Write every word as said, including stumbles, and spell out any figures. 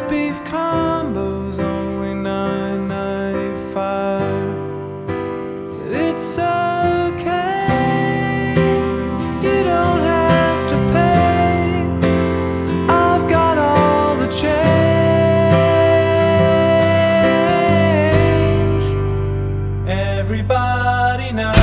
beef combo's only nine ninety-five. But it's okay, you don't have to pay. I've got all the change. Everybody now